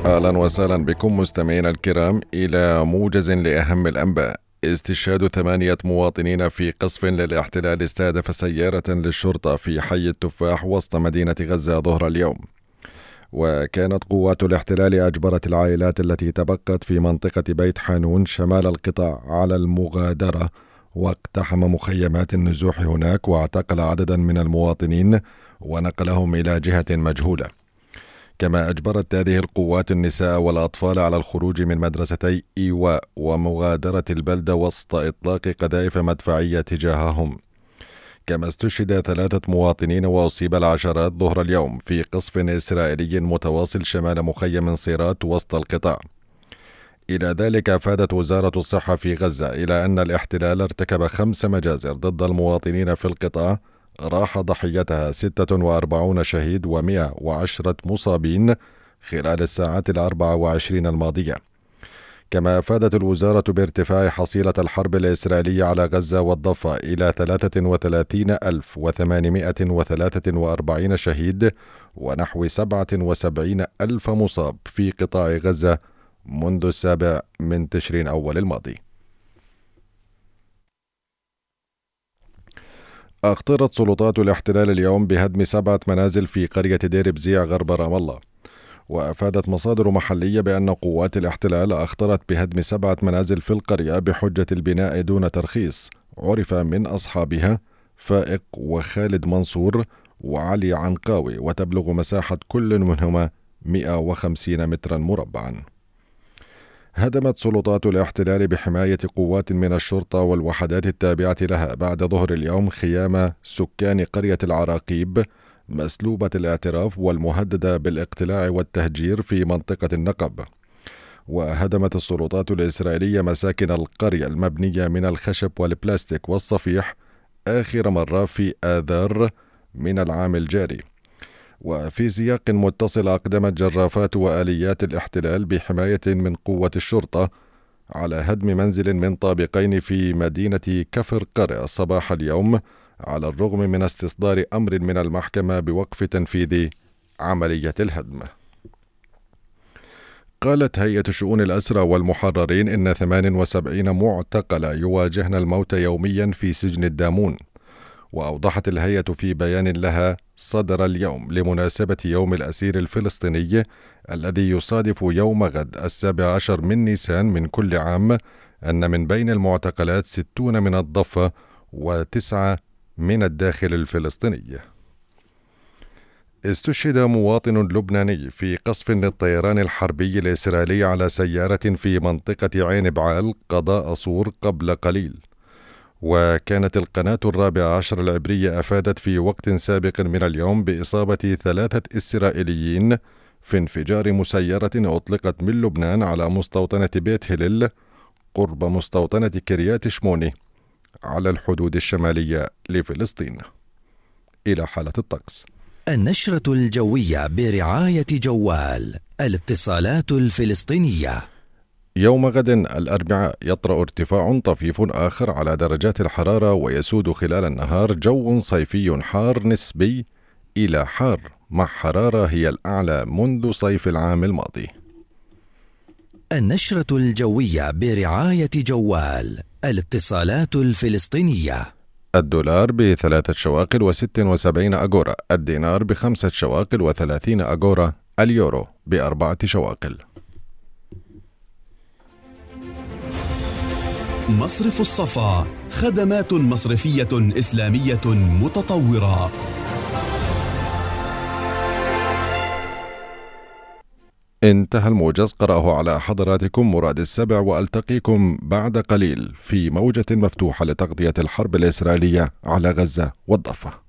أهلا وسهلا بكم مستمعينا الكرام إلى موجز لأهم الأنباء. استشهاد 8 مواطنين في قصف للاحتلال استهدف سيارة للشرطة في حي التفاح وسط مدينة غزة ظهر اليوم. وكانت قوات الاحتلال أجبرت العائلات التي تبقت في منطقة بيت حانون شمال القطاع على المغادرة، واقتحم مخيمات النزوح هناك واعتقل عددا من المواطنين ونقلهم إلى جهة مجهولة. كما أجبرت هذه القوات النساء والأطفال على الخروج من مدرستي إيواء ومغادرة البلدة وسط إطلاق قذائف مدفعية تجاههم. كما استشهد 3 مواطنين وأصيب العشرات ظهر اليوم في قصف إسرائيلي متواصل شمال مخيم صيرات وسط القطاع. إلى ذلك أفادت وزارة الصحة في غزة إلى أن الاحتلال ارتكب 5 مجازر ضد المواطنين في القطاع راح ضحيتها 46 شهيد و110 مصابين خلال الساعات 24 الماضية. كما أفادت الوزارة بارتفاع حصيلة الحرب الإسرائيلية على غزة والضفة إلى 33,843 شهيد ونحو 77,000 مصاب في قطاع غزة منذ 7 تشرين أول الماضي. أخطرت سلطات الاحتلال اليوم بهدم 7 منازل في قرية دير بزيع غرب رام الله. وأفادت مصادر محلية بأن قوات الاحتلال أخطرت بهدم 7 منازل في القرية بحجة البناء دون ترخيص، عرف من أصحابها فائق وخالد منصور وعلي عنقاوي، وتبلغ مساحة كل منهما 150 مترا مربعا. هدمت سلطات الاحتلال بحماية قوات من الشرطة والوحدات التابعة لها بعد ظهر اليوم خيام سكان قرية العراقيب مسلوبة الاعتراف والمهددة بالاقتلاع والتهجير في منطقة النقب. وهدمت السلطات الإسرائيلية مساكن القرية المبنية من الخشب والبلاستيك والصفيح آخر مرة في آذار من العام الجاري. وفي سياق متصل أقدمت جرافات وآليات الاحتلال بحماية من قوة الشرطة على هدم منزل من طابقين في مدينة كفر قرع صباح اليوم، على الرغم من استصدار أمر من المحكمة بوقف تنفيذ عملية الهدم. قالت هيئة شؤون الأسرى والمحررين إن 78 معتقلة يواجهن الموت يوميا في سجن الدامون. وأوضحت الهيئة في بيان لها صدر اليوم لمناسبة يوم الأسير الفلسطيني الذي يصادف يوم غد 17 من نيسان من كل عام أن من بين المعتقلات 60 من الضفة و9 من الداخل الفلسطيني. استشهد مواطن لبناني في قصف للطيران الحربي الإسرائيلي على سيارة في منطقة عين بعال قضاء صور قبل قليل. وكانت القناة 14 العبرية أفادت في وقت سابق من اليوم بإصابة 3 إسرائيليين في انفجار مسيرة أطلقت من لبنان على مستوطنة بيت هليل قرب مستوطنة كريات شموني على الحدود الشمالية لفلسطين. إلى حالة الطقس. النشرة الجوية برعاية جوال الاتصالات الفلسطينية. يوم غد الأربعاء يطرأ ارتفاع طفيف آخر على درجات الحرارة، ويسود خلال النهار جو صيفي حار نسبي إلى حار، مع حرارة هي الأعلى منذ صيف العام الماضي. النشرة الجوية برعاية جوال الاتصالات الفلسطينية. الدولار ب3 شواقل و76 أجورا، الدينار ب5 شواقل و30 أجورا، اليورو ب4 شواقل. مصرف الصفا، خدمات مصرفية إسلامية متطورة. انتهى الموجز، قرأه على حضراتكم مراد السبع، وألتقيكم بعد قليل في موجة مفتوحة لتغطية الحرب الإسرائيلية على غزة والضفة.